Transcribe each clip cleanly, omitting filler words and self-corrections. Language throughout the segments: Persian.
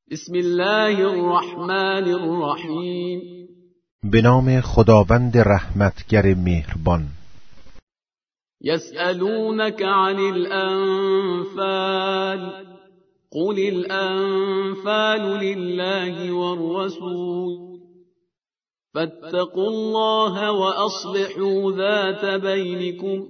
بسم الله الرحمن الرحیم. به نام خداوند رحمتگر مهربان. یسألونک عن الانفال قل الانفال لله والرسول فاتقوا الله واصلحوا ذات بینکم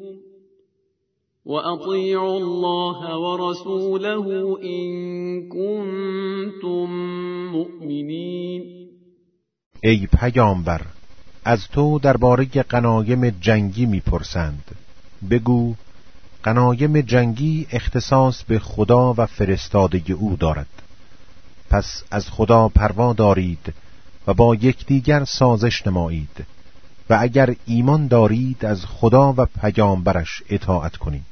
وأطيعوا الله ورسوله إن كنتم مؤمنین. ای پیامبر، از تو درباره غنایم جنگی میپرسند. بگو غنایم جنگی اختصاص به خدا و فرستاده او دارد. پس از خدا پروا دارید و با یکدیگر سازش نمایید و اگر ایمان دارید از خدا و پیامبرش اطاعت کنید.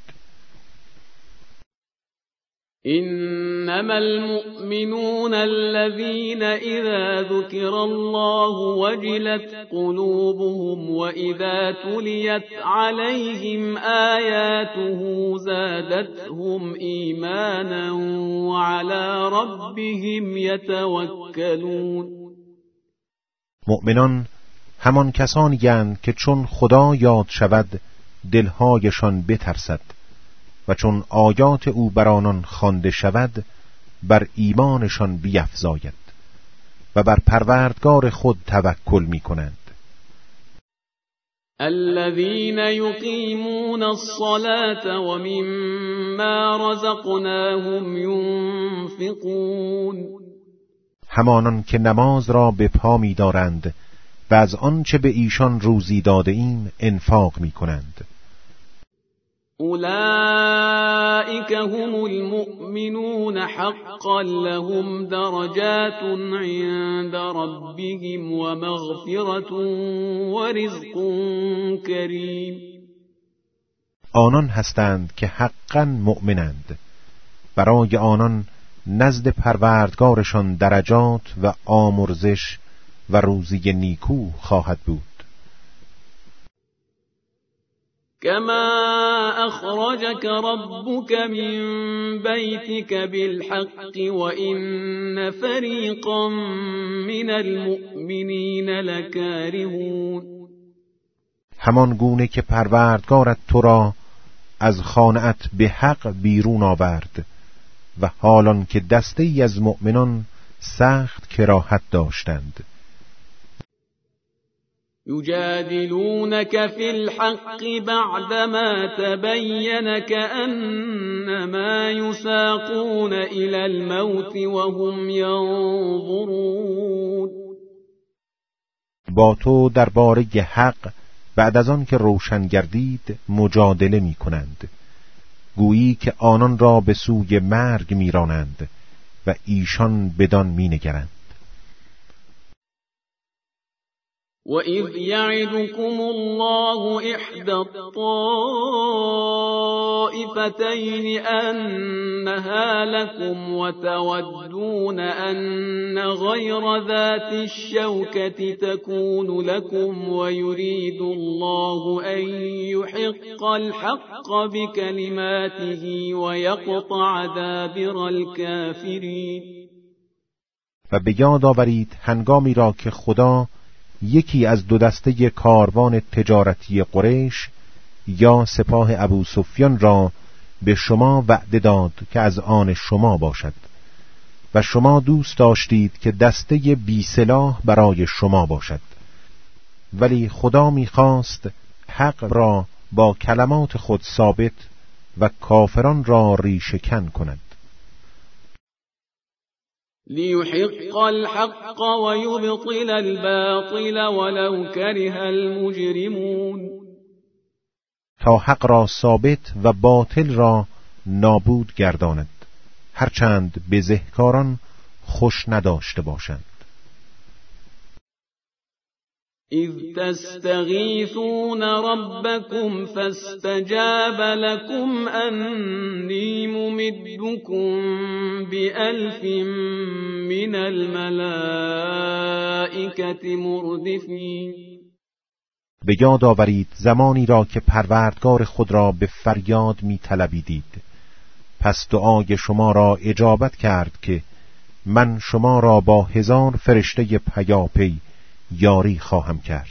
انما المؤمنون الذين اذا ذكر الله وجلت قلوبهم واذا تليت عليهم آياته زادتهم ایمانا وعلى ربهم يتوكلون. مؤمنان همان کسانی اند که چون خدا یاد شود دلهایشان بترسد و چون آیات او بر آنان خوانده شود بر ایمانشان بیفزاید و بر پروردگار خود توکل می‌کنند. الذين يقيمون الصلاة ومما رزقناهم ينفقون. همانان که نماز را به پا می‌دارند و از آنچه به ایشان روزی داده ایم انفاق می‌کنند. اولئک هم المؤمنون حقا لهم درجات عند ربهم ومغفرة ورزق کریم. آنان هستند که حقا مؤمنند، برای آنان نزد پروردگارشان درجات و آمرزش و روزی نیکو خواهد بود. كما أخرجك ربك من بيتك بالحق وإن فريقا من المؤمنين لكارهون. همان گونه که پروردگارت تو را از خانه‌ات به حق بیرون آورد و حالان که دسته‌ای از مؤمنان سخت کراهت داشتند. یجادلونک فی الحق بعدما تبین کأنما یساقون الی الموت وهم ینظرون. با تو درباره حق بعد از آن که روشن گردید مجادله می کنند، گویی که آنان را به سوی مرگ می رانند و ایشان بدان می نگرند. وَإِذْ يَعِدُكُمُ اللَّهُ إِحْدَى الطَّائِفَتَيْنِ أَنَّهَا لَكُمْ وَتَوَدُّونَ أَنَّ غَيْرَ ذَاتِ الشَّوْكَةِ تَكُونُ لَكُمْ وَيُرِيدُ اللَّهُ أَن يُحِقَّ الْحَقَّ بِكَلِمَاتِهِ وَيَقْطَعَ دَابِرَ الْكَافِرِينَ. و به یاد آورید هنگامی را که خدا یکی از دو دسته کاروان تجارتی قریش یا سپاه ابوسفیان را به شما وعده داد که از آن شما باشد و شما دوست داشتید که دسته بی سلاح برای شما باشد، ولی خدا می‌خواست حق را با کلمات خود ثابت و کافران را ریشه‌کن کند. لیحق الحق و یبطل الباطل ولو کره المجرمون. تا حق را ثابت و باطل را نابود گرداند، هرچند بزهکاران خوش نداشته باشند. اذ تستغیثون ربکم فاستجاب لكم انی ممدکم بألف من الملائکة مردفین. به یاد آورید زمانی را که پروردگار خود را به فریاد می طلبیدید، پس دعای شما را اجابت کرد که من شما را با 1000 فرشته پیاپی یاری خواهم کرد.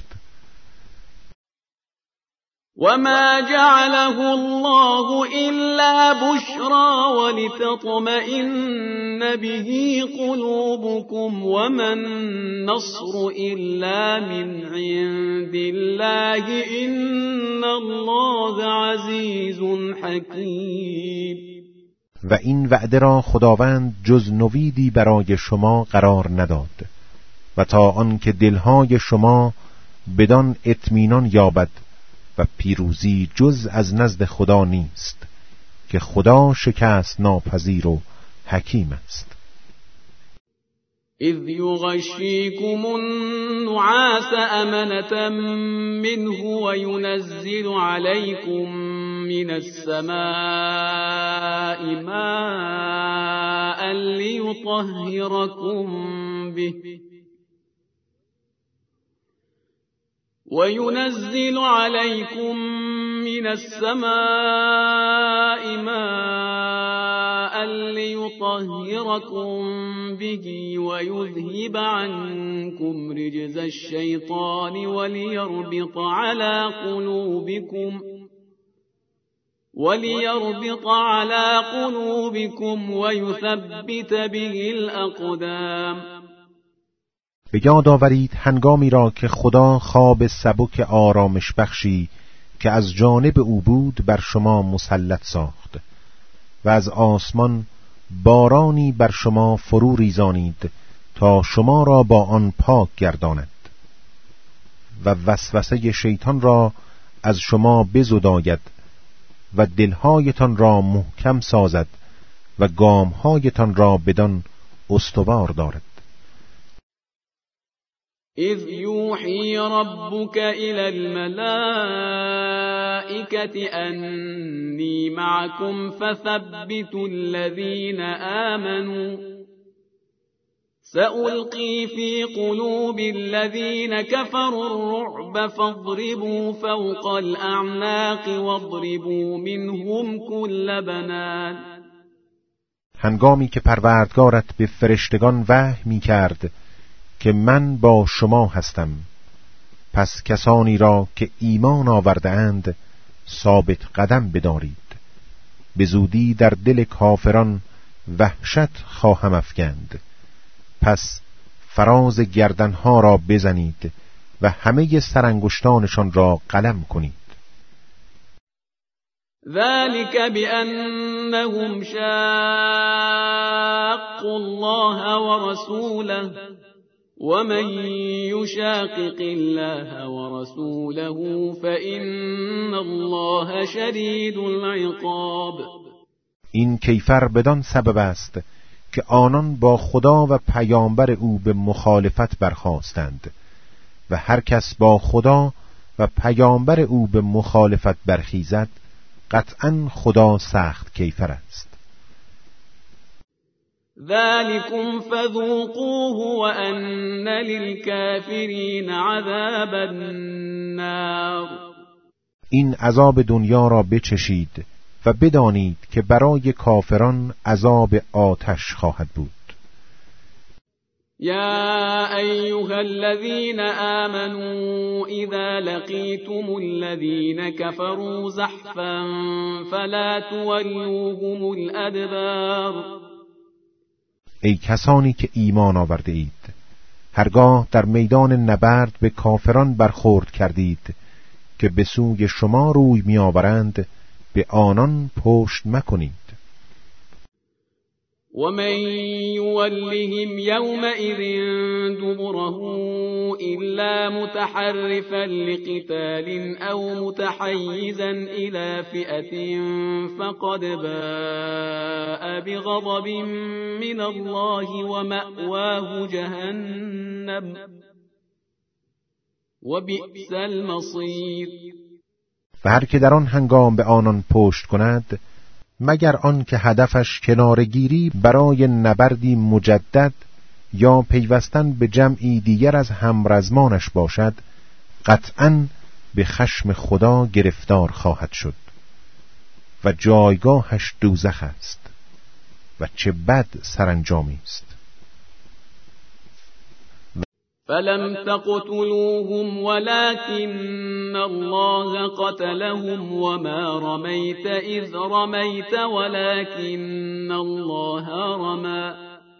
وما جعله الله إلا بشرى ولتطمئن به قلوبكم وما النصر إلا من عند الله إن الله عزيز حكيم. و این وعده را خداوند جز نویدی برای شما قرار نداد و تا آنکه دلهای شما بدان اطمینان یابد و پیروزی جز از نزد خدا نیست که خدا شکست ناپذیر و حکیم است. اذ یغشیکم النعاس امنة منه وینزل علیکم من السماء ماء لیطهرکم به وينزل عليكم من السماء ماء ليطهركم به ويذهب عنكم رجز الشيطان وليربط على قلوبكم ويثبت به الأقدام. به یاد آورید هنگامی را که خدا خواب سبک آرامش بخشی که از جانب او بود بر شما مسلط ساخت و از آسمان بارانی بر شما فرو ریزانید تا شما را با آن پاک گرداند و وسوسه شیطان را از شما بزداید و دلهایتان را محکم سازد و گامهایتان را بدان استوار دارد. اذ یوحی ربک الی الملائکة انی معکم فثبتوا الذین آمنوا سألقی فی قلوب الذین کفروا الرعب فاضربوا فوق الأعناق واضربوا منهم كل بنان. هنگامی که پروردگارت به فرشتگان وحی می کرد که من با شما هستم، پس کسانی را که ایمان آورده اند ثابت قدم بدارید، به زودی در دل کافران وحشت خواهم افکند، پس فراز گردنها را بزنید و همه سرانگشتانشان را قلم کنید. ذلك بأنهم شاقوا الله ورسوله ومن يشاقق الله ورسوله فإن الله شدید العقاب. این کیفر بدان سبب است که آنان با خدا و پیامبر او به مخالفت برخاستند و هر کس با خدا و پیامبر او به مخالفت برخیزد قطعاً خدا سخت کیفر است. ذلكم فذوقوه وأن للكافرین عذاب النار. این عذاب دنیا را بچشید و بدانید که برای کافران عذاب آتش خواهد بود. یا ایها الذین آمنوا اذا لقیتم الذین كفروا زحفا فلا تولوهم الادبار. ای کسانی که ایمان آورده اید، هرگاه در میدان نبرد به کافران برخورد کردید که به سوی شما روی می آورند، به آنان پشت مکنید. ومن يولهم يومئذ دبره إلا متحرفا لقتال أو متحيزا إلى فئة فقد باء بغضب من الله ومأواه جهنم وبئس المصير. و هر که در آن هنگام به آنان پشت کند مگر آن که هدفش کنارگیری برای نبردی مجدد یا پیوستن به جمعی دیگر از همرزمانش باشد، قطعاً به خشم خدا گرفتار خواهد شد و جایگاهش دوزخ است و چه بد سرانجامی است. فلم تقتلوهم ولكن الله قتلهم وما رميت إذ رميت ولكن الله رمى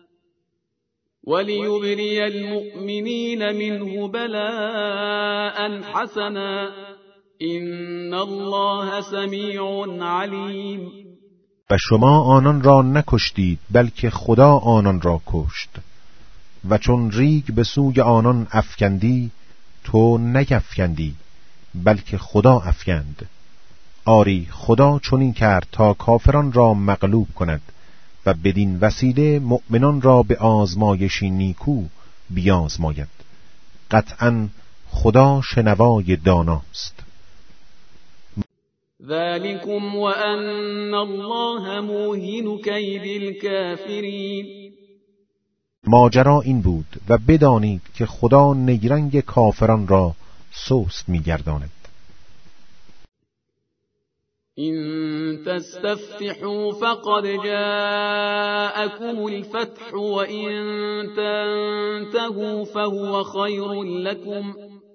وليبري المؤمنين منه بلاء حسنا إن الله سمیع علیم. و شما آنان را نکشتید بلکه خدا آنان را کشت و چون ریگ به سوی آنان افکندی تو نیفکندی بلکه خدا افکند. آری خدا چنین کرد تا کافران را مغلوب کند و بدین وسیله مؤمنان را به آزمایشی نیکو بیازماید. قطعاً خدا شنوای داناست. ذلكم وأن الله موهن كید الكافرین. ماجرا این بود و بدانید که خدا نیرنگ کافران را سست می‌گرداند. إن تستفتحوا فقد جاءكم الفتح وإن تنتهوا فهو خير لكم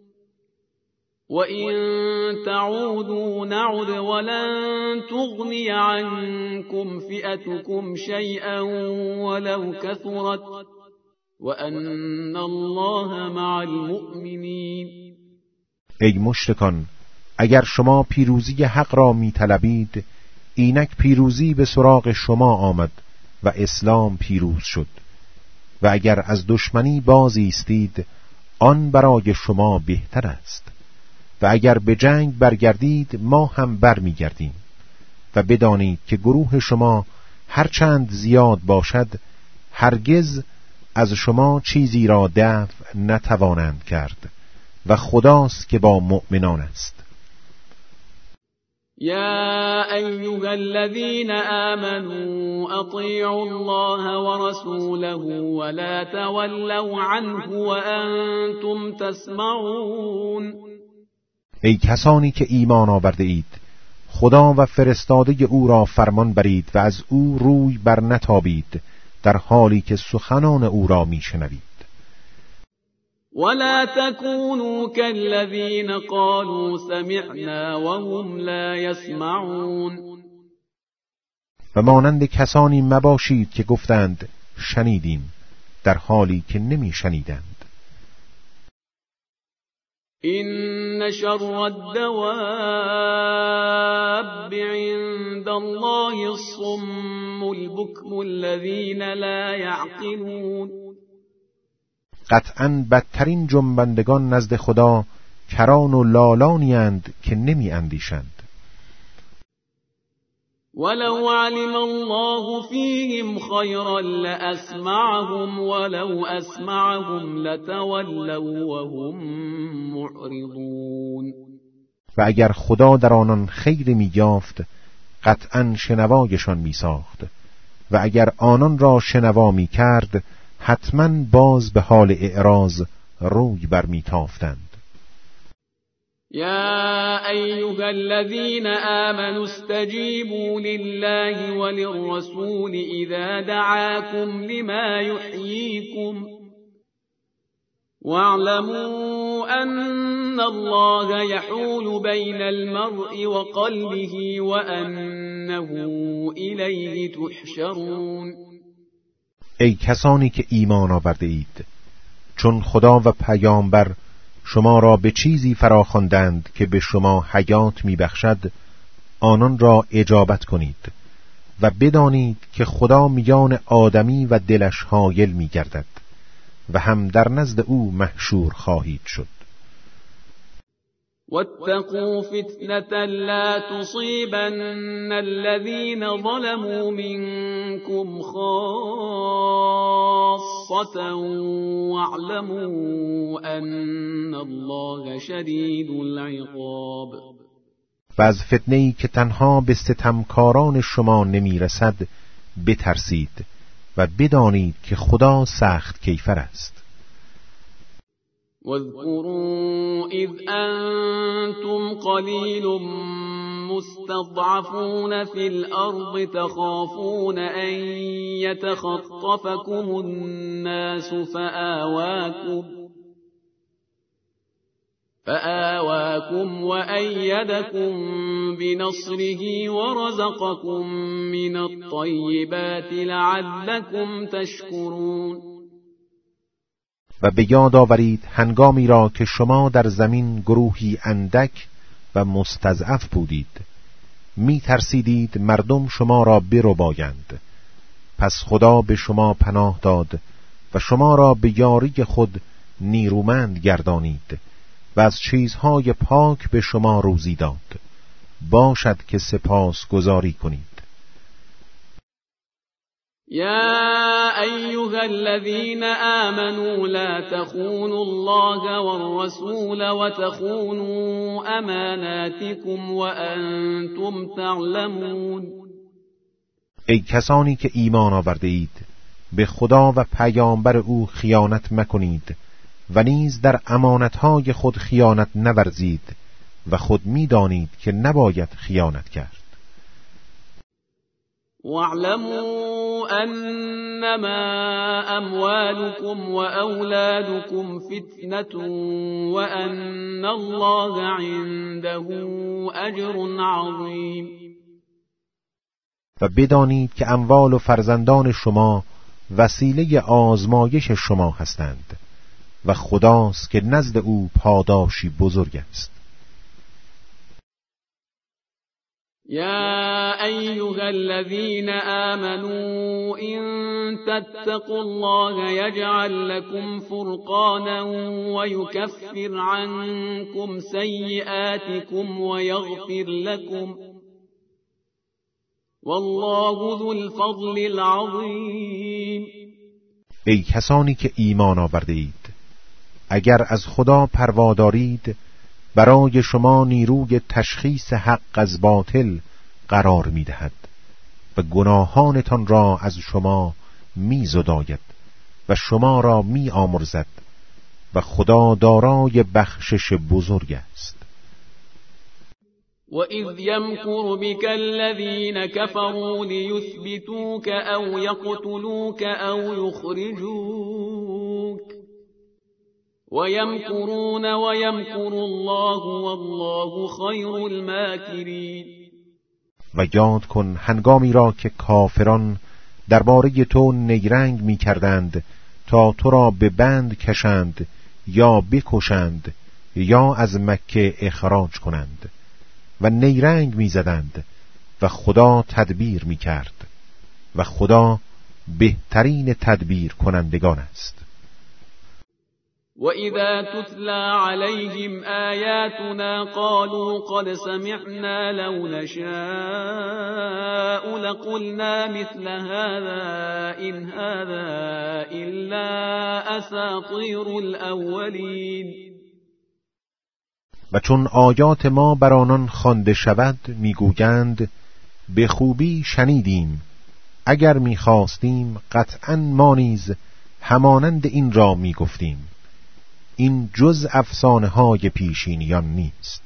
وإن تعودوا نعد ولن تغني عنكم فئتكم شيئا ولو كثرت وأن الله مع المؤمنين. ای مشرکان، اگر شما پیروزی حق را می طلبید، اینک پیروزی به سراغ شما آمد و اسلام پیروز شد، و اگر از دشمنی باز ایستید آن برای شما بهتر است، و اگر به جنگ برگردید ما هم برمیگردیم. و بدانید که گروه شما هرچند زیاد باشد هرگز از شما چیزی را دفع نتوانند کرد و خداست که با مؤمنان است. يا أيها الذين آمنوا أطيعوا الله ورسوله ولا تولوا عنه وأنتم تسمعون. ای کسانی که ایمان آورده اید، خدا و فرستاده او را فرمان برید و از او روی بر نتابید در حالی که سخنان او را میشنوید. ولا تكونوا كالذين قالوا سمعنا وهم لا يسمعون. و مانند کسانی مباشید که گفتند شنیدیم در حالی که نمی شنیدند. إن شر الدواب عند الله الصم البكم الذين لا يعقلون. قطعاً بدترین جنبندگان نزد خدا کران و لالانی اند که نمی اندیشند. ولو علم الله فيهم خيرا لأسمعهم ولو أسمعهم لتولوا وهم معرضون. و اگر خدا در آنان خیر می یافت قطعاً شنوایشان می ساخت، و اگر آنان را شنوا می کرد حتماً باز به حال اعراض روی برمی تافتند. يا أيها الذين آمنوا استجيبوا لله وللرسول إذا دعاكم لما يحييكم واعلموا أن الله يحول بين المرء وقلبه وأنه إليه تحشرون. ای کسانی که ایمان آورده اید، چون خدا و پیامبر شما را به چیزی فراخواندند که به حیات میبخشد آنان را اجابت کنید و بدانید که خدا میان آدمی و دلش حایل میگردد و هم در نزد او محشور خواهید شد. واتقوا فتنة لا تصيبن الذين ظلموا منكم خاصة واعلموا أن الله شديد العقاب. و از فتنه‌ای که تنها به ستمکاران شما نمیرسد بترسید و بدانید که خدا سخت کیفر است. واذكروا إذ أنتم قليل مستضعفون في الأرض تخافون أن يتخطفكم الناس فآواكم وأيدكم بنصره ورزقكم من الطیبات لعلكم تشکرون. و به یاد آورید هنگامی را که شما در زمین گروهی اندک و مستضعف بودید، می ترسیدید مردم شما را بربایند، پس خدا به شما پناه داد و شما را به یاری خود نیرومند گردانید و از چیزهای پاک به شما روزی داد. باشد که سپاس گزاری کنید. یا ایها الذین آمنوا لا تخونوا الله والرسول وتخونوا اماناتكم وانتم تعلمون. ای کسانی که ایمان آورده اید، به خدا و پیامبر او خیانت مکنید و نیز در امانتهای خود خیانت نورزید و خود می‌دانید که نباید خیانت کرد. واعلموا انما اموالكم واولادكم فتنة وان الله عنده اجر عظیم. و بدانید که اموال و فرزندان شما وسیله آزمایش شما هستند و خداست که نزد او پاداشی بزرگ است. یا ایها الذین آمنوا ان تتقوا الله یجعل لكم فرقانا ويكفر عنكم سیئاتكم ويغفر لكم والله ذو الفضل العظیم. ای کسانی که ایمان آورده اید، اگر از خدا پروا دارید، برای شما نیروی تشخیص حق از باطل قرار می‌دهد و گناهانتان را از شما می‌زداید و شما را می‌آمرزد و خدا دارای بخشش بزرگ است. وَإِذْ يَمْكُرُ بِكَ الَّذِينَ كَفَرُوا لِيُثْبِتُوكَ أَوْ يَقْتُلُوكَ أَوْ يُخْرِجُوكَ وَيَمْكُرُونَ وَيَمْكُرُ اللَّهُ وَاللَّهُ خَيْرُ الْمَاكِرِينَ. و یاد کن هنگامی را که کافران درباره تو نیرنگ می‌کردند تا تو را به بند کشند یا بکشند یا از مکه اخراج کنند و نیرنگ می‌زدند و خدا تدبیر می‌کرد و بهترین تدبیر کنندگان است. وَإِذَا تُتْلَى عَلَيْهِمْ آيَاتُنَا قَالُوا قَدْ سَمِعْنَا لَوْ نَشَاءُ لَقُلْنَا مِثْلَ هَذَا إِنْ هَذَا إِلَّا أَسَاطِيرُ الْأَوَّلِينَ. و چون آیات ما بر آنان خوانده شود میگویند به خوبی شنیدیم، اگر میخواستیم قطعاً ما نیز همانند این را میگفتیم، این جز افسانه های پیشینیان نیست.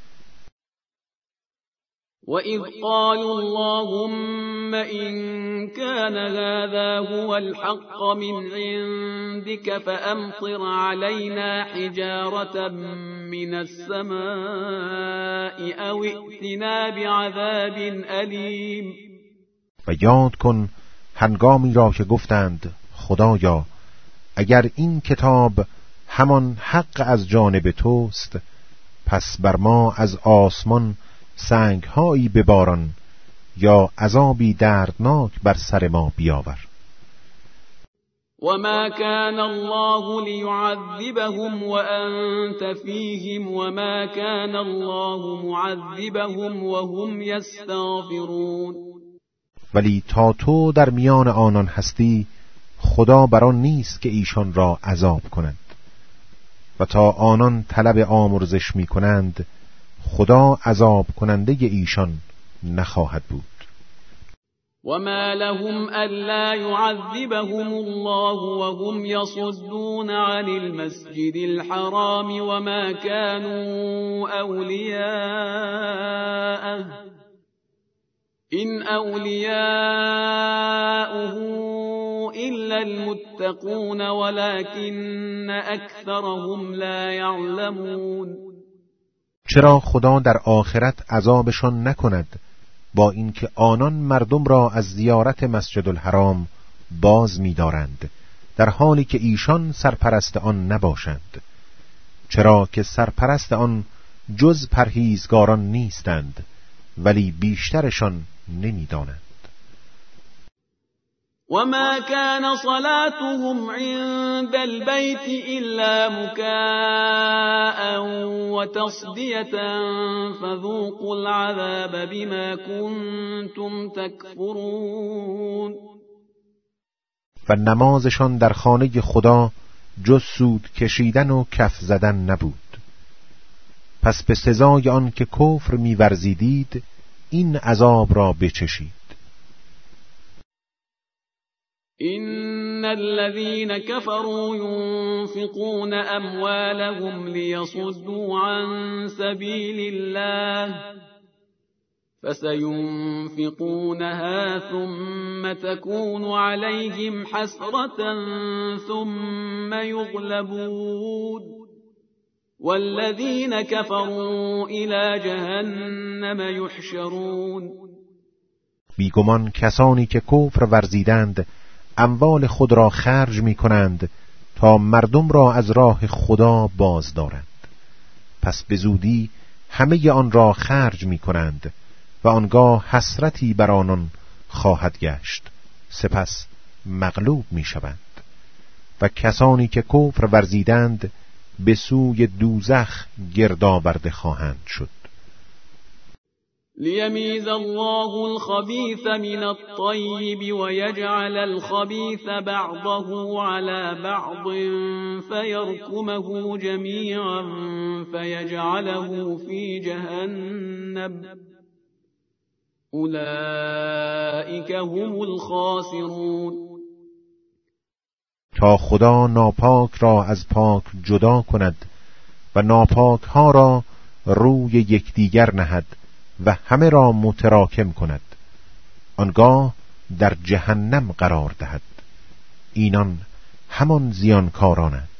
وَإِذْ قَالُوا اللَّهُمَّ إِنْ كَانَ هَذَا هُوَ الْحَقَّ مِنْ عِنْدِكَ فَأَمْطِرْ عَلَيْنَا حِجَارَةً مِنَ السَّمَاءِ أَوْ ائْتِنَا بِعَذَابٍ أَلِيمٍ. و یاد کن هنگامی را که گفتند خدایا اگر این کتاب همان حق از جانب توست، پس بر ما از آسمان سنگ‌هایی بباران یا عذابی دردناک بر سر ما بیاور. وَمَا كَانَ اللَّهُ لِيُعَذِّبَهُمْ وَأَنْتَ فِيهِمْ وَمَا كَانَ اللَّهُ مُعَذِّبَهُمْ وَهُمْ يَسْتَغْفِرُونَ. ولی تا تو در میان آنان هستی، خدا بر آن نیست که ایشان را عذاب کند و تا آنان طلب آمرزش می کنند، خدا عذاب کننده ایشان نخواهد بود. وَمَا لَهُمْ أَلَّا يُعَذِّبَهُمُ اللَّهُ وَهُمْ يَصُدُّونَ عَنِ الْمَسْجِدِ الْحَرَامِ وَمَا كَانُوا أَوْلِيَاءَهُ إِنْ أَوْلِيَاؤُهُ إلا المتقون ولكن أكثرهم لا يعلمون. چرا خدا در آخرت عذابشان نکند با اینکه آنان مردم را از زیارت مسجد الحرام باز می‌دارند در حالی که ایشان سرپرست آن نباشند؟ چرا که سرپرست آن جز پرهیزگاران نیستند ولی بیشترشان نمی‌دانند. وما كان صلاتهم عند البيت إلا مكاء وتصدية فذوقوا العذاب بما كنتم تكفرون. و نمازشان در خانه خدا جز سود کشیدن و کف زدن نبود. پس به سزای آن که کفر می‌ورزیدید این عذاب را بچشید. إن الذين كفروا ينفقون أموالهم ليصدوا عن سبيل الله فسينفقونها ثم تكون عليهم حسرة ثم يغلبون والذين كفروا إلى جهنم يحشرون. بیگمان کسانی که کفر ورزیدند اموال خود را خرج می کنند تا مردم را از راه خدا باز دارند، پس به زودی همه آن را خرج می کنند و آنگاه حسرتی بر آنان خواهد گشت، سپس مغلوب می شوند. و کسانی که کفر ورزیدند به سوی دوزخ گرد آورده خواهند شد. ليميز الله الخبيث من الطيب ويجعل الخبيث بعضه على بعض فيركمه جميعا فيجعله في جهنم أولئك هم الخاسرون. تا خدا ناپاک را از پاک جدا کند و ناپاک ها را روی یکدیگر نهد و همه را متراکم کند، آنگاه در جهنم قرار دهد. اینان همان زیانکارانند.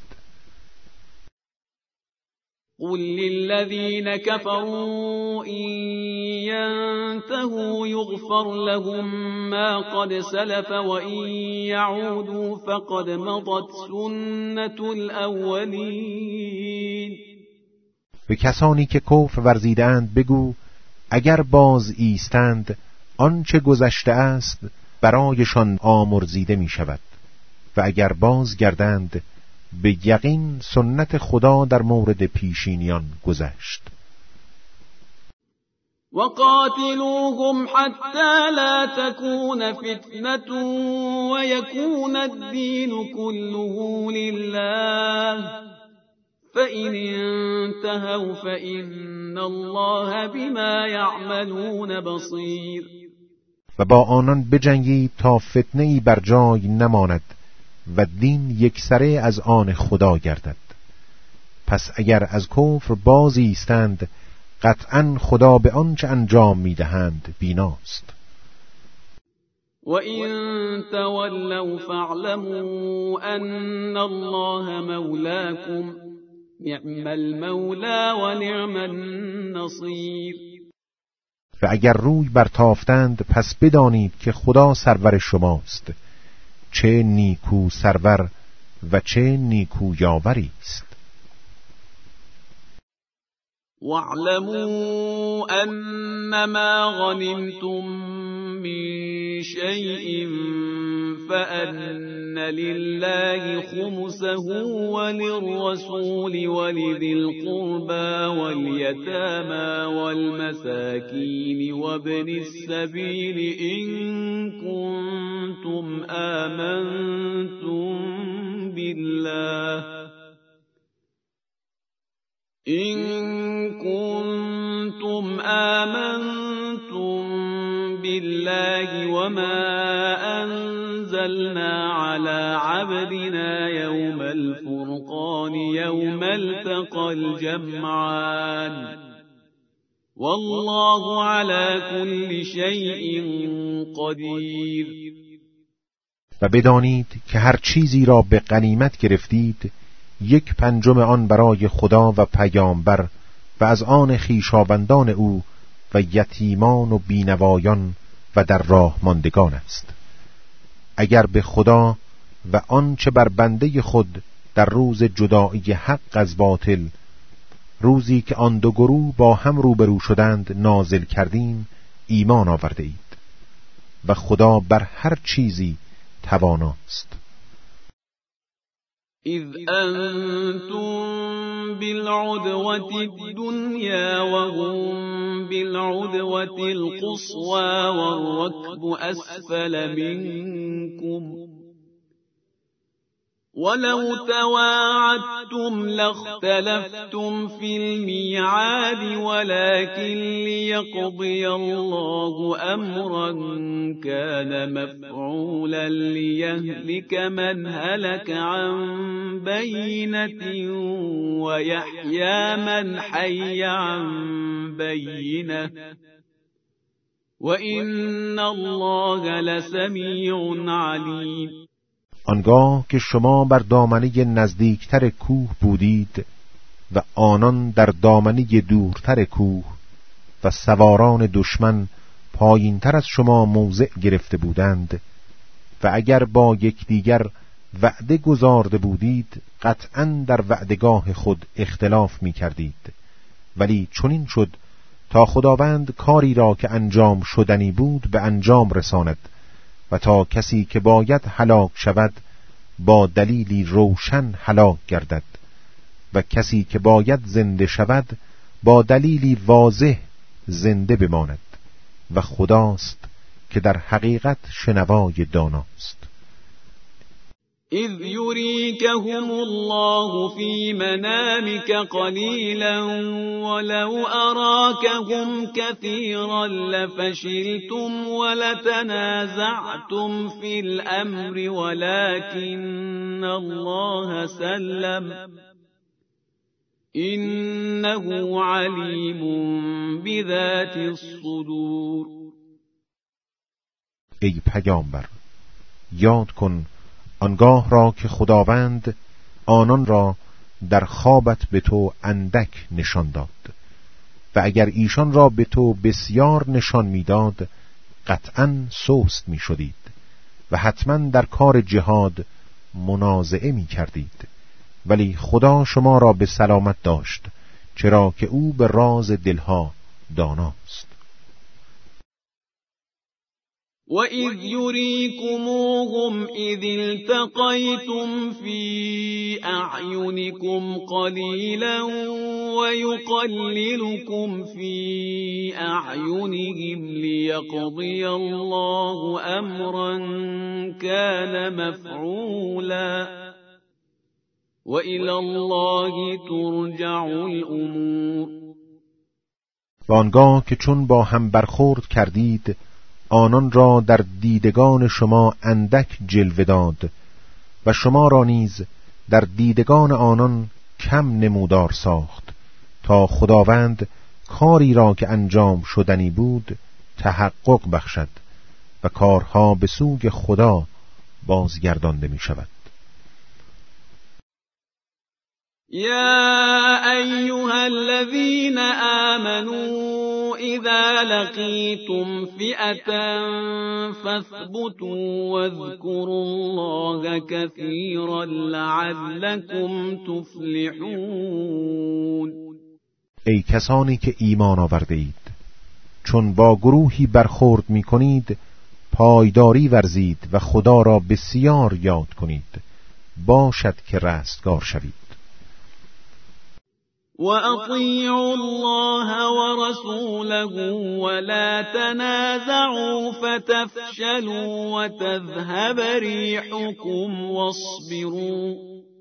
قل للذين كفروا إن ينتهوا يغفر لهم ما قد سلف وإن يعودوا فقد مضت سنة الأولين. به کسانی که کفر ورزیدند بگو اگر باز ایستند آنچه گذشته است برایشان آمرزیده می شود و اگر باز گردند به یقین سنت خدا در مورد پیشینیان گذشت. وقاتلوهم حتى لا تكون فتنة ويكون الدين كله لله فإن انتهوا فإن الله بما يعملون بصير. و با آنان بجنگید تا فتنه‌ای بر جای نماند و دین یکسره از آن خدا گردد. پس اگر از کفر باز ایستند قطعاً خدا به آنچه انجام می‌دهند بیناست. وَإِن تَوَلَّوْا فَاعْلَمُوا أَنَّ اللَّهَ مَوْلَاكُمْ نِعْمَ الْمَوْلَى وَنِعْمَ النَّصِيرُ. و اگر روی برتافتند پس بدانید که خدا سرور شماست، چه نیکو سرور و چه نیکو یاوری است. وَاعْلَمُوا أَنَّمَا غَنِمْتُم مِّن شَيْءٍ فَأَنَّ لِلَّهِ خُمُسَهُ وَلِلرَّسُولِ وَلِذِي الْقُرْبَى وَالْيَتَامَى وَالْمَسَاكِينِ وَابْنِ السَّبِيلِ إِن كُنتُمْ آمنتم بالله وما أنزلنا على عبدنا يوم الفرقان يوم التقى الجمعان والله على كل شيء قدير. و بدانید که هر چیزی را به غنیمت گرفتید 1/5 آن برای خدا و پیامبر و از آن خویشاوندان او و یتیمان و بینوایان و در راه ماندگان است. اگر به خدا و آنچه بر بنده خود در روز جدایی حق از باطل، روزی که آن دو گروه با هم روبرو شدند، نازل کردیم ایمان آورده اید و خدا بر هر چیزی تواناست. اذ انتم بالعدوة الدنيا وهم بالعدوة القصوى والركب اسفل منكم ولو تواعدتم لاختلفتم في الميعاد ولكن ليقضي الله أمرا كان مفعولا ليهلك من هلك عن بينة ويحيى من حي عن بينة وإن الله لسميع عليم. آنگاه که شما بر دامنه نزدیکتر کوه بودید و آنان در دامنه دورتر کوه و سواران دشمن پایینتر از شما موضع گرفته بودند و اگر با یکدیگر وعده گزارده بودید قطعاً در وعدگاه خود اختلاف می کردید، ولی چنین شد تا خداوند کاری را که انجام شدنی بود به انجام رساند و تا کسی که باید هلاک شود با دلیلی روشن هلاک گردد و کسی که باید زنده شود با دلیلی واضح زنده بماند و خداست که در حقیقت شنوای داناست. اذ یریکهم الله فی منامک قلیلا ولو اراکهم کثیرا لفشلتم ولتنازعتم فی الامر ولكن الله سلم انه علیم بذات الصدور. ای پیامبر، یاد کن آنگاه را که خداوند آنان را در خوابت به تو اندک نشان داد و اگر ایشان را به تو بسیار نشان میداد قطعاً سست می شدید و حتماً در کار جهاد منازعه می کردید، ولی خدا شما را به سلامت داشت چرا که او به راز دلها داناست. وَإِذْ يُرِيكُمُوهُمْ إِذِ الْتَقَيْتُمْ فِي أَعْيُنِكُمْ قَلِيلًا وَيُقَلِّلُكُمْ فِي أَعْيُنِهِمْ لِيَقْضِيَ اللَّهُ أَمْرًا كَانَ مَفْعُولًا وَإِلَى اللَّهِ تُرْجَعُ الْأُمُورُ. و آنگاه که چون با هم برخورد کردید آنان را در دیدگان شما اندک جلوه داد و شما را نیز در دیدگان آنان کم نمودار ساخت تا خداوند کاری را که انجام شدنی بود تحقق بخشد و کارها به سوی خدا بازگردانده می شود. يا أيها الذين آمنوا إذا لقيتم فئة فاثبتوا واذكروا الله كثيرا لعلكم تفلحون. ای کسانی که ایمان آورده اید، چون با گروهی برخورد می کنید پایداری ورزید و خدا را بسیار یاد کنید، باشد که رستگار شوید. وَأَطِيعُوا اللَّهَ وَرَسُولَهُ وَلَا تَنَازَعُوا فَتَفْشَلُوا وَتَذْهَبَ رِيحُكُمْ وَاصْبِرُوا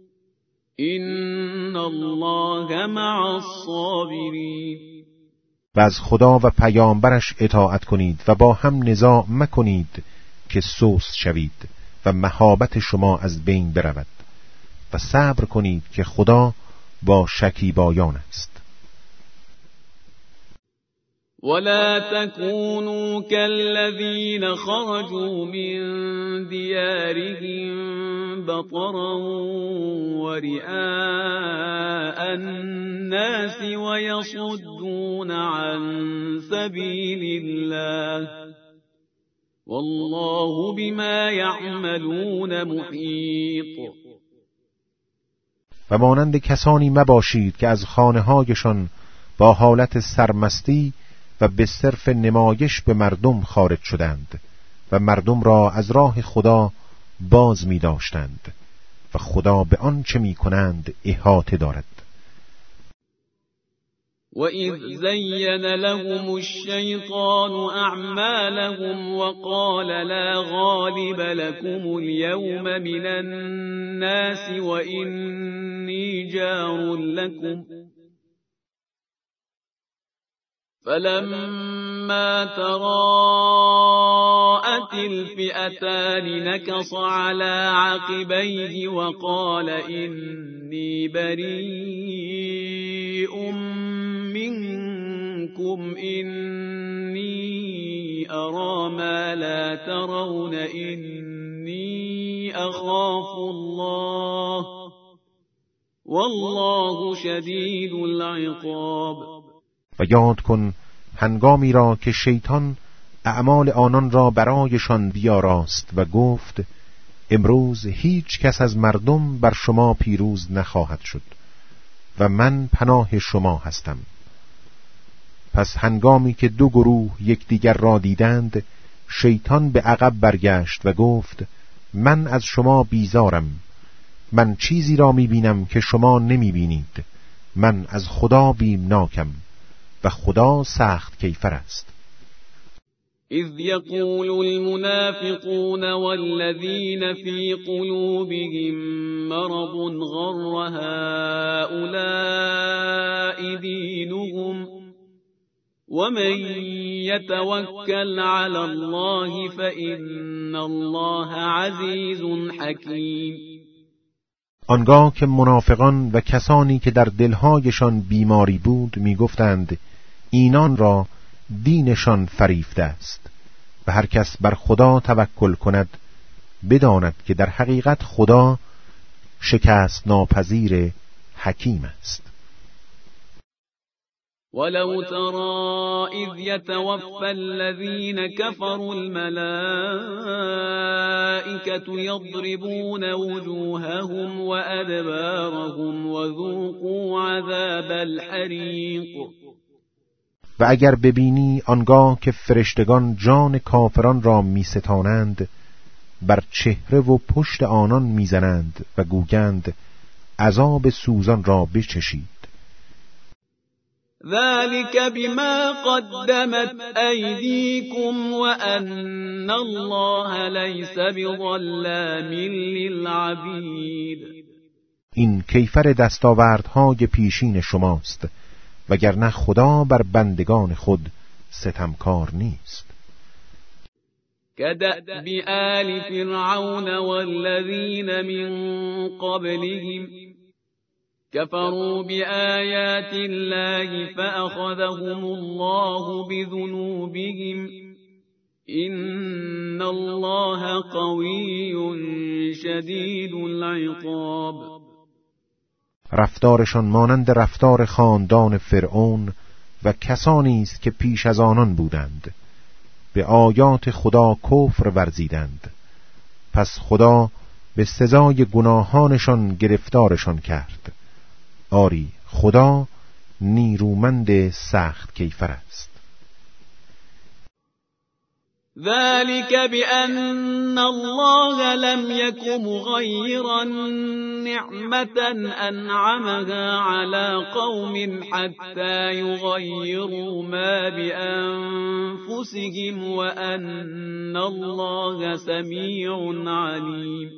إِنَّ اللَّهَ مَعَ الصَّابِرِينَ. و از خدا و پیامبرش اطاعت کنید و با هم نزاع مکنید که سست شوید و مهابت شما از بین برود و صبر کنید که خدا با شکیبایان است. ولا تكونوا كالذين خرجوا من ديارهم بطرا ورئاء الناس ويصدون عن سبيل الله والله بما يعملون محیط. و مانند کسانی مباشید که از خانه‌هایشان با حالت سرمستی و به صرف نمایش به مردم خارج شدند و مردم را از راه خدا باز می داشتند و خدا به آنچه می کنند احاطه دارد. وَإِذْ زَيَّنَ لَهُمُ الشَّيْطَانُ أَعْمَالَهُمْ وَقَالَ لَا غَالِبَ لَكُمُ الْيَوْمَ مِنَ النَّاسِ وَإِنِّي جَارٌ لَكُمْ فَلَمَّا تَرَاءَتِ الْفِئَتَانِ نَكَصَ عَلَى عَقِبَيْهِ وَقَالَ إِنِّي بَرِيءٌ منكم إني أرى ما لا ترون إني أخاف الله والله شدید العقاب. و یاد کن هنگامی را که شیطان اعمال آنان را برایشان بیاراست و گفت امروز هیچ کس از مردم بر شما پیروز نخواهد شد و من پناه شما هستم. پس هنگامی که دو گروه یکدیگر را دیدند شیطان به عقب برگشت و گفت من از شما بیزارم، من چیزی را میبینم که شما نمیبینید، من از خدا بیمناکم و خدا سخت کیفر است. إذ يقول المنافقون والذين في قلوبهم مرض غر هؤلاء دينهم ومن يتوكل على الله فإن الله عزيز حكيم. آنگاه که منافقان و کسانی که در دلهایشان بیماری بود میگفتند اینان را دینشان فریفته است و هر کس بر خدا توکل کند بداند که در حقیقت خدا شکست ناپذیر حکیم است. ولو ترى إذ يتوفى الذين كفروا الملائكة يضربون وجوههم وأدبارهم وذوقوا عذاب الحريق. و اگر ببینی آنگاه که فرشتگان جان کافران را می ستانند بر چهره و پشت آنان می زنند و گویند عذاب سوزان را بچشید. ذلك بما قدمت أيديكم وأن الله ليس بظلام للعبید. این کیفر دستاوردهای پیشین شماست وگرنه خدا بر بندگان خود ستمکار نیست. كدأب آل فرعون والذين من قبلهم كفروا بآيات الله فأخذهم الله بذنوبهم إن الله قوي شدید العقاب. رفتارشان مانند رفتار خاندان فرعون و کسانی است که پیش از آنان بودند، به آیات خدا کفر ورزیدند، پس خدا به سزای گناهانشان گرفتارشان کرد. آری خدا نیرومند سخت کیفر است. ذلك بأن الله لم يك مغيرا نعمة أنعمها على قوم حتى يغيروا ما بأنفسهم وأن الله سميع عليم.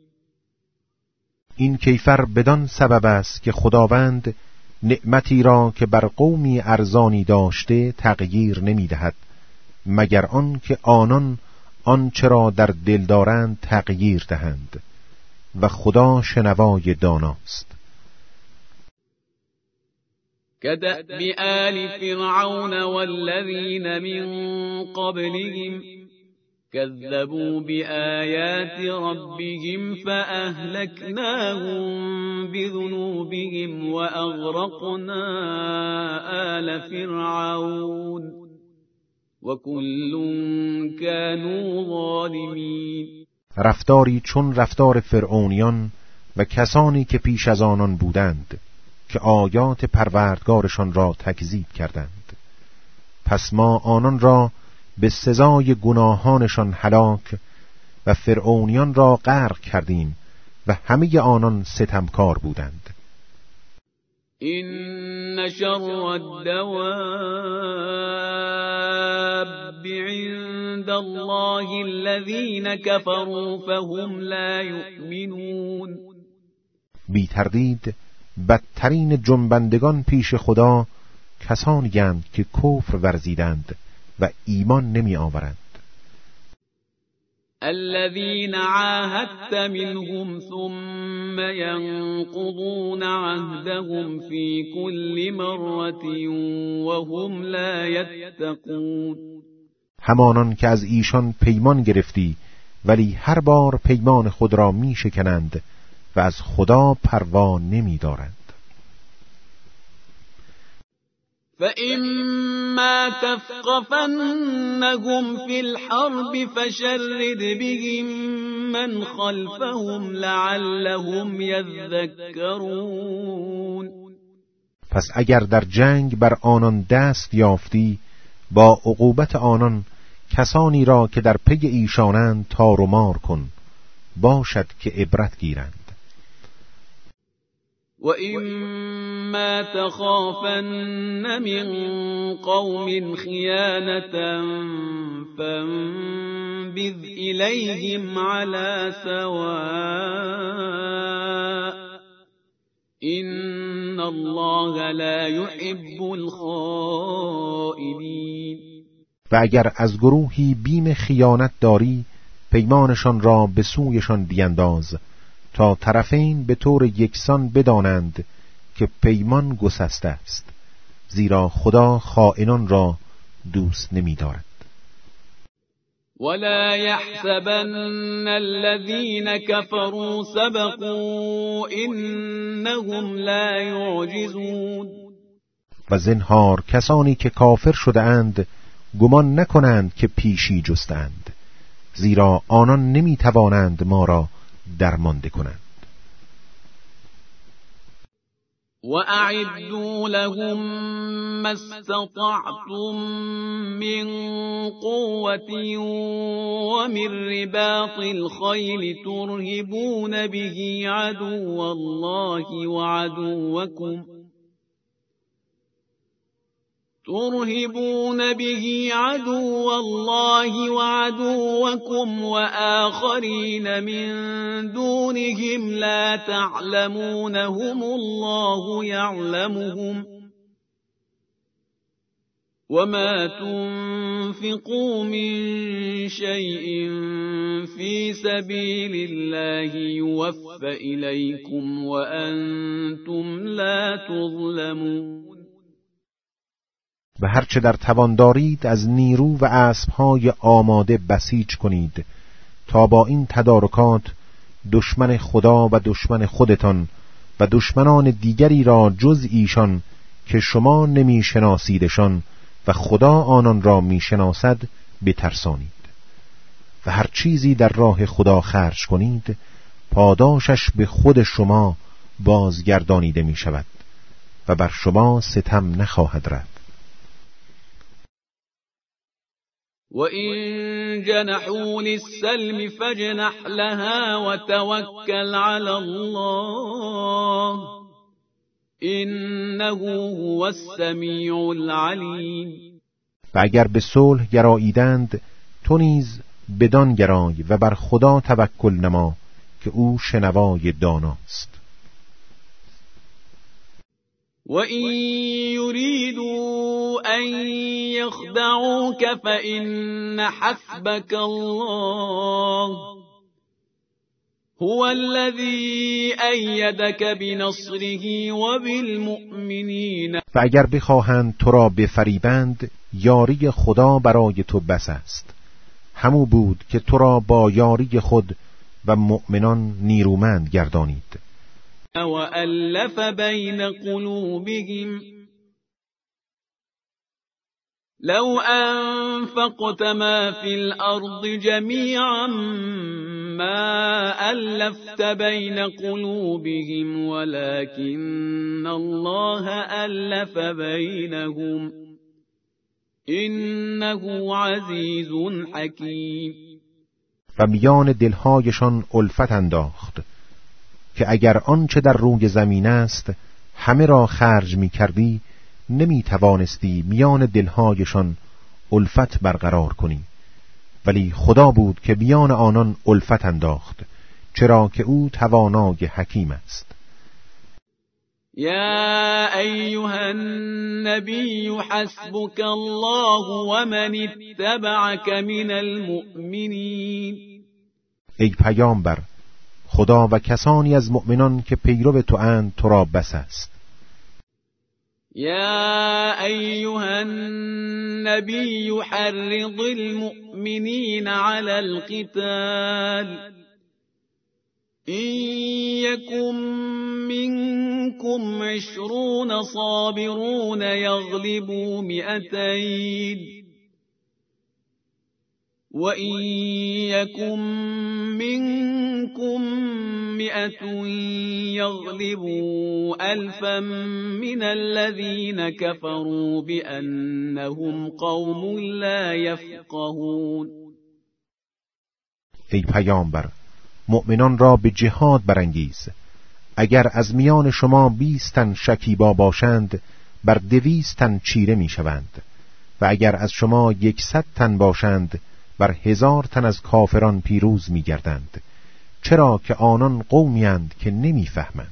این کیفر بدان سبب است که خداوند نعمتی را که بر قومی ارزانی داشته تغییر نمی‌دهد مگر آن که آنان آنچه را در دل دارند تغییر دهند و خدا شنوای داناست. كدأب آل فرعون والذين من قبلهم كذبوا بآيات ربهم فأهلكناهم بذنوبهم وأغرقنا آل فرعون وكل كانوا ظالمین. رفتاری چون رفتار فرعونیان و کسانی که پیش از آنان بودند که آیات پروردگارشان را تکذیب کردند. پس ما آنان را به سزای گناهانشان هلاک و فرعونیان را غرق کردیم و همه آنان ستمکار بودند. این شر الدواب عند الله الذين كفروا فهم لا يؤمنون. بی تردید بدترین جنبندگان پیش خدا کسانی اند که کفر ورزیدند و ایمان نمی آورند. الذين عاهدت منهم ثم ينقضون عهدهم في كل مرة وهم لا يتقون. همانان که از ایشان پیمان گرفتی ولی هر بار پیمان خود را می شکنند و از خدا پروا نمی دارند. فإما تثقفنهم في الحرب فشرد بهم من خلفهم لعلهم يذكرون. پس اگر در جنگ بر آنان دست یافتی با عقوبت آنان کسانی را که در پی ایشانند تار و مار کن باشد که عبرت گیرند. وَإِمَّا تَخَافَنَّ مِنْ قَوْمٍ خِيَانَةً فَانبِذْ إِلَيْهِمْ عَلَى سَوَاءٍ إِنَّ اللَّهَ لَا يُحِبُّ الْخَائِنِينَ. و اگر از گروهی بیم خیانت داری پیمانشان را به سویشان بینداز تا طرفین به طور یکسان بدانند که پیمان گسسته است، زیرا خدا خائنان را دوست نمی دارد. ولا يحسبن الذين كفروا سبقوا إنهم لا يعجزون. و زنهار کسانی که کافر شده اند گمان نکنند که پیشی جستند، زیرا آنان نمی توانند ما را درمانده کنند. وَأَعِدُّوا لَهُم مَّا اسْتَطَعْتُم مِّن قُوَّةٍ وَمِن رِّبَاطِ الْخَيْلِ تُرْهِبُونَ بِهِ عَدُوَّ الله وعدوكم وآخرين من دونهم لا تعلمونهم الله يعلمهم وما تنفقوا من شيء في سبيل الله يوفى إليكم وأنتم لا تظلمون. و هرچه در توان دارید از نیرو و اسبهای آماده بسیج کنید تا با این تدارکات دشمن خدا و دشمن خودتان و دشمنان دیگری را جز ایشان که شما نمی شناسیدشان و خدا آنان را می شناسد بترسانید. و هر چیزی در راه خدا خرج کنید پاداشش به خود شما بازگردانیده می شود و بر شما ستم نخواهد رفت. وَإِن جَنَحُوا لِلسَّلْمِ فَاجْنَحْ لَهَا وَتَوَكَّلْ عَلَى اللَّهِ إِنَّهُ هُوَ السَّمِيعُ الْعَلِيمُ. و اگر به صلح گراییدند تو نیز بدان گرای و بر خدا توکل نما که او شنوای داناست. وَإِن يُرِيدُوا أَن يَخْدَعُوكَ فَإِنَّ حَسْبَكَ اللَّهُ هو الذی ایدک بنصره و بالمؤمنین. و اگر بخواهند تو را بفریبند، یاری خدا برای تو بس است. همو بود که تو را با یاری خود و مؤمنان نیرومند گردانید. و الف بین قلوبهم لو انفقت ما فی الارض جمیعا ما الفت بین قلوبهم ولكن الله الف بینهم انه عزیز حکیم. و میان دلهایشان الفت انداخت که اگر آنچه در روی زمین است همه را خرج می کردی، نمی توانستی میان دلهایشان الفت برقرار کنی، ولی خدا بود که میان آنان الفت انداخت، چرا که او توانای حکیم است. یا ایها النبی حسبک الله و من اتبعک من المؤمنین. ای پیامبر، خدا و کسانی از مؤمنان که پیرو تو اند تو را بس است. یا ایها النبی حرض المؤمنین علی القتال إن يكن منكم 20 صابرون يغلبوا 200 وإن يكن منكم 100 يغلبوا 1000 من الذين كفروا بأنهم قوم لا يفقهون. ای پیامبر، مؤمنان را به جهاد برانگیز. اگر از میان شما 20 تن شکیبا باشند، بر 200 تن چیره می شوند، و اگر از شما 100 تن باشند، بر 1000 تن از کافران پیروز می گردند، چرا که آنان قومی اند که نمی فهمند.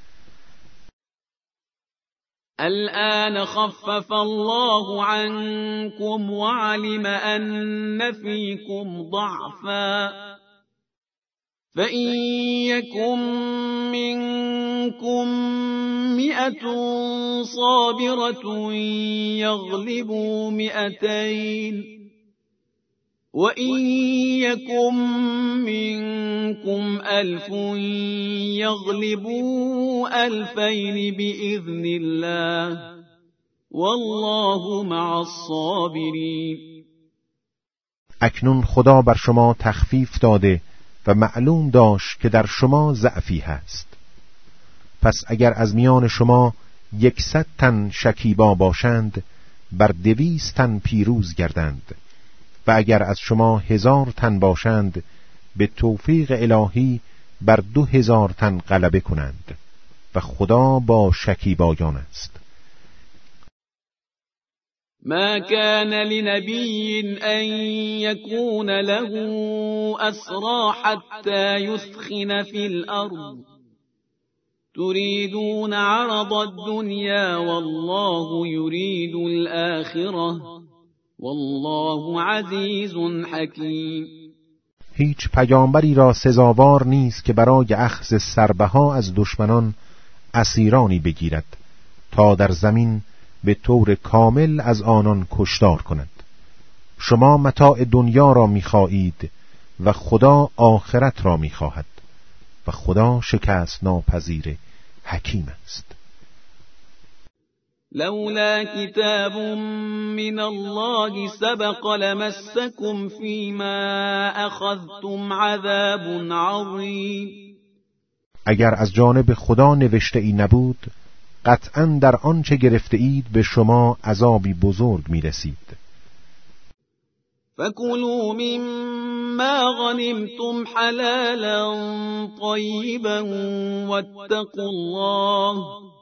الآن خفف الله عنكم وعلم أن فيكم ضعفا فإن يكن منكم 100 صابرة يغلبوا 200 وإن يكن منكم 1000 يغلبوا 2000 بإذن الله والله مع الصابرين. اکنون خدا بر شما تخفیف داده و معلوم داشت که در شما ضعفی هست. پس اگر از میان شما 100 تن شکیبا باشند، بر 200 تن پیروز گردند، و اگر از شما 1000 تن باشند، به توفیق الهی بر 2000 تن غلبه کنند، و خدا با شکیبایان است. ما كان لنبي أن يكون له أسرى حتى يثخن في الأرض تريدون عرض الدنيا والله يريد الآخرة والله عزيز حكيم. هیچ پیامبری را سزاوار نیست که برای اخذ سربها از دشمنان اسیرانی بگیرد تا در زمین به طور کامل از آنان کشتار کند. شما متاع دنیا را می‌خواهید و خدا آخرت را می‌خواهد و خدا شکست ناپذیر حکیم است. لولا کتاب من الله سبق لمسكم فيما اخذتم عذاب عظیم. اگر از جانب خدا نوشته ای نبود، قطعاً در آنچه گرفته اید به شما عذابی بزرگ می رسید. فَكُلُوا مِمَّا غَنِمْتُمْ حَلَالًا طَيِّبًا وَاتَّقُوا اللَّهَ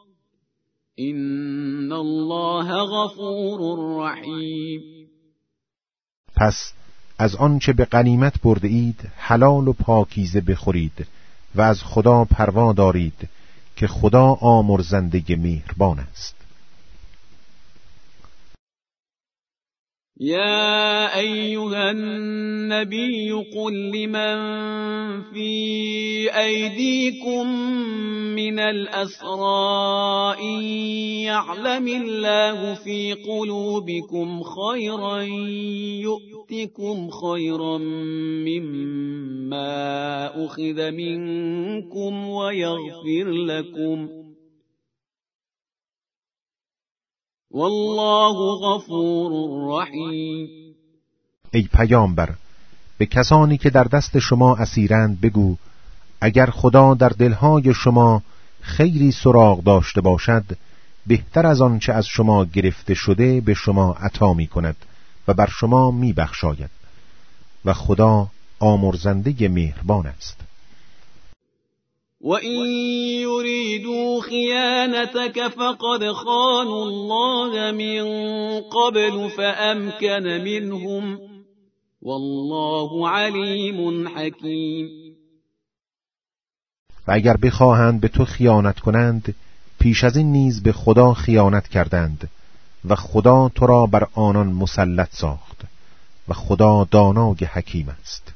إِنَّ اللَّهَ غَفُورٌ رَحِیمٌ. پس از آنچه به غنیمت برده اید حلال و پاکیزه بخورید و از خدا پروا دارید که خدا آمرزنده مهربان است. يا أيها النبي قل لمن في أيديكم من الأسرى إن يعلم الله في قلوبكم خيرا يؤتكم خيرا مما أخذ منكم ويغفر لكم والله غفور رحیم. ای پیامبر، به کسانی که در دست شما اسیرند بگو اگر خدا در دلهای شما خیری سراغ داشته باشد بهتر از آنچه از شما گرفته شده به شما عطا می کند و بر شما می بخشاید و خدا آمرزنده مهربان است. وَإِن يُرِيدُوا خِيَانَتَكَ فَقَدْ خَانُوا اللَّهَ مِن قَبْلُ فَأَمْكَنَ مِنْهُمْ وَاللَّهُ عَلِيمٌ حَكِيمٌ. و اگر بخواهند به تو خیانت کنند پیش از این نیز به خدا خیانت کردند و خدا تو را بر آنان مسلط ساخت و خدا دانای حکیم است.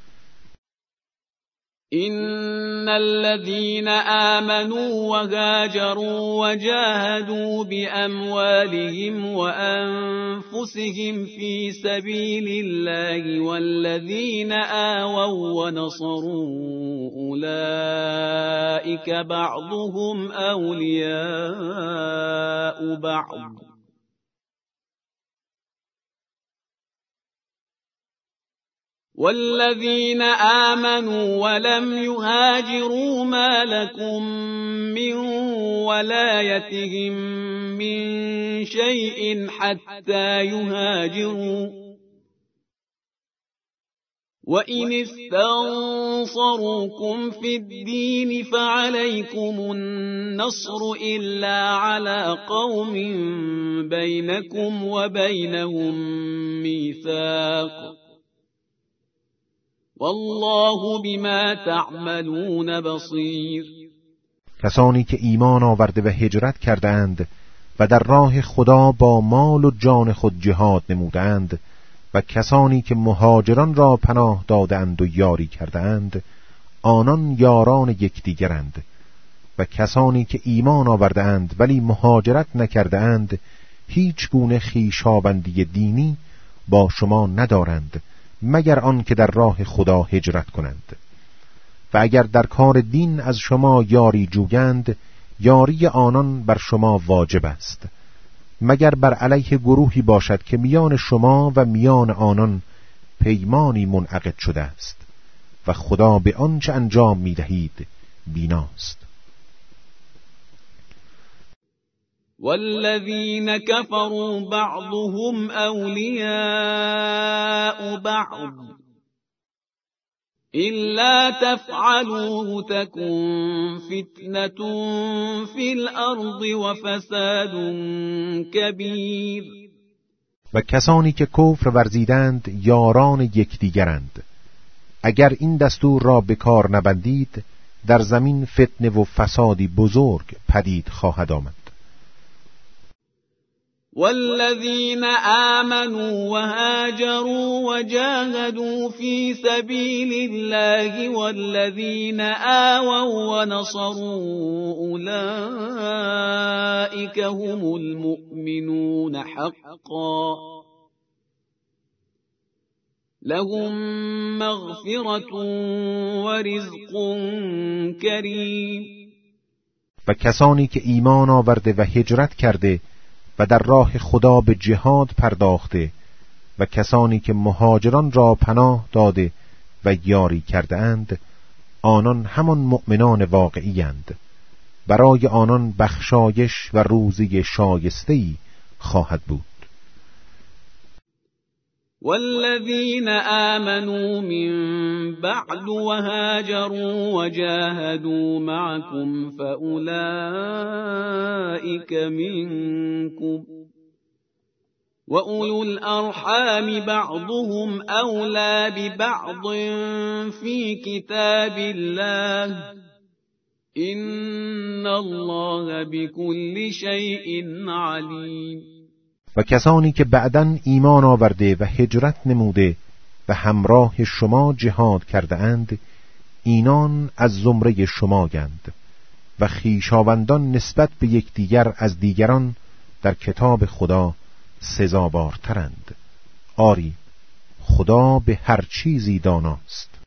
إن الذين آمنوا وهاجروا وجاهدوا بأموالهم وأنفسهم في سبيل الله والذين آووا ونصروا أولئك بعضهم أولياء بعض والذين آمنوا ولم يهاجروا ما لكم من ولايتهم من شيء حتى يهاجروا وإن استنصروكم في الدين فعليكم النصر إلا على قوم بينكم وبينهم ميثاق والله بما تعملون بصیر. کسانی که ایمان آورده و هجرت کردند و در راه خدا با مال و جان خود جهاد نمودند و کسانی که مهاجران را پناه دادند و یاری کردند آنان یاران یکدیگرند و کسانی که ایمان آوردند ولی مهاجرت نکردند هیچ گونه خویشاوندی دینی با شما ندارند مگر آن که در راه خدا هجرت کنند و اگر در کار دین از شما یاری جویند یاری آنان بر شما واجب است مگر بر علیه گروهی باشد که میان شما و میان آنان پیمانی منعقد شده است و خدا به آنچه انجام می‌دهید بیناست. والذين كفروا بعضهم أولياء بعض إلا تفعلوه تكن فتنة في الأرض وفساد كبير. و کسانی که کفر ورزیدند یاران یکدیگرند اگر این دستور را به کار نبندید در زمین فتنه و فسادی بزرگ پدید خواهد آمد. والذين آمنوا وهاجروا وجاهدوا في سبيل الله والذين آووا ونصروا أولئك هم المؤمنون حقا لهم مغفرة ورزق کریم. و کسانی که ایمان آورده و هجرت کرده و در راه خدا به جهاد پرداخته و کسانی که مهاجران را پناه داده و یاری کرده اند آنان همان مؤمنان واقعی اند برای آنان بخشایش و روزی شایسته‌ای خواهد بود. والذين آمنوا من بعد وهاجروا وجاهدوا معكم فأولئك منكم وأولو الأرحام بعضهم أولى ببعض في كتاب الله إن الله بكل شيء عليم. و کسانی که بعداً ایمان آورده و هجرت نموده و همراه شما جهاد کرده اند، اینان از زمره شمایند و خویشاوندان نسبت به یکدیگر از دیگران در کتاب خدا سزاوارترند. آری، خدا به هر چیزی داناست.